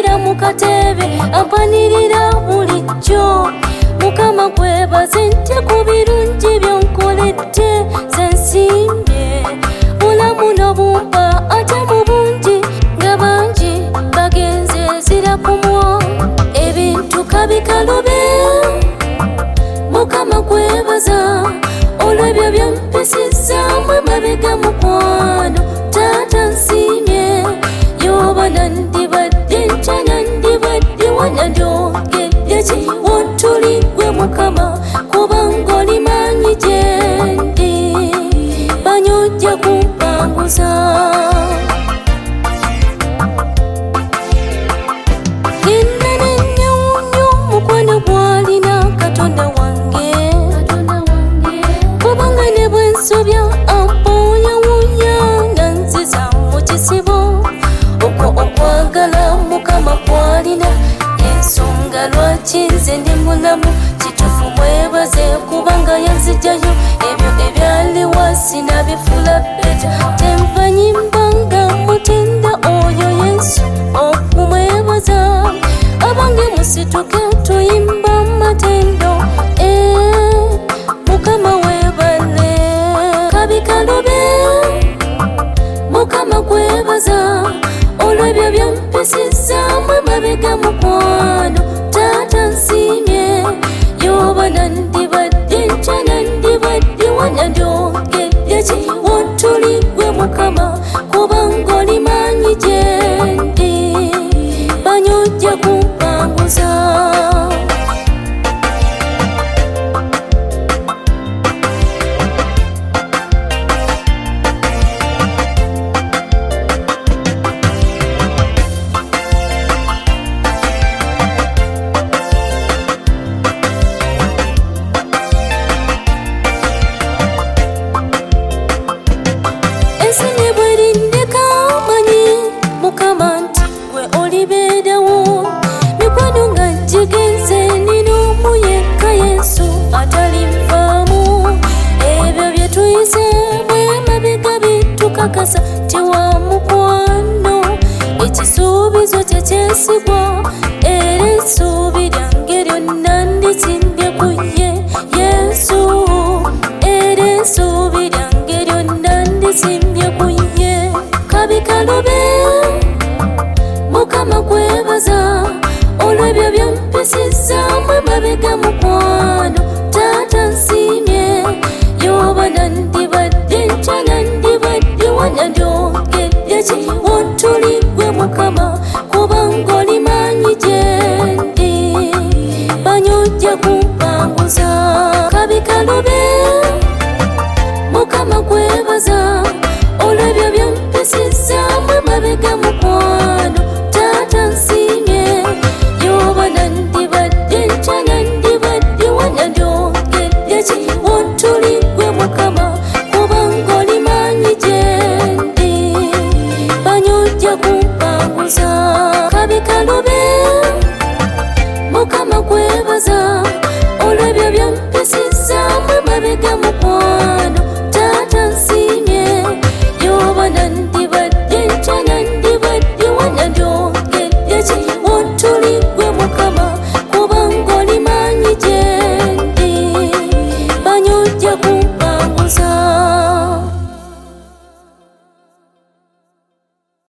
asingira mu katebe ampanirira bulijjo. Mukama gwebaze nti ku birungi by'onkoledde ze nsiimye. Bulamu n'obumpa ate mu bungi nga bangi bagenze ezira kumwa. Ebintu kabikalube Mukama gwebaza olw'ebyo by'ompisizzaamu emabega mukwano. Taata nsiimye yoba nandibadde nkya nandibadde wana ndyogedde ki wontuligwe Mukama kubanga oli maanyi gye ndi banyojja kumpanguza. Genda n'ennyawunyo mukwano gw'alina Katonda wange kubanga ne bwe nsobya ampooyawunya nanziza mu kisibo. Okwo okwagala Mukama kw'alina ensonga lwaki nze ndi mulamu. Kituufu mwebaze kubanga yanziggyayo ebyo ebyali wansi nabifula bbeja. Tenva nyimba nga mutenda oyo Yesu okumwebaza. Abange musituke tuyimba matendo Mukama webale. Kabikalube Mukama gwebaza olw'ebyo by'ompisizzaamu emabega mukwano. Taata nsiimye yoba nandibadde nkya nandibadde wana ndyogedde ki wontuligwe Mukama kubanga oli maanyi gye ndi banyojja kumpanguza. Mukama nti gwe olibeerawo. Mikwano nga gigenze nina omu yekka Yesu atalinvaamu. Ebyo bye tuyiseemu emabega bitukakasa ti wa mukwano. Ekisuubizo kye kyesigwa era essuubi lyange lyonna ndisimbye ku ye Yesu. Era essuubi lyange lyonna ndisimbye ku ye. Kabikalube Mukama gwebaza olw'ebyo by'ompisizzaamu emabega mukwano. Taata nsiimye yoba nandibadde nkya nandibadde wana ndyogedde ki wontuligwe Mukama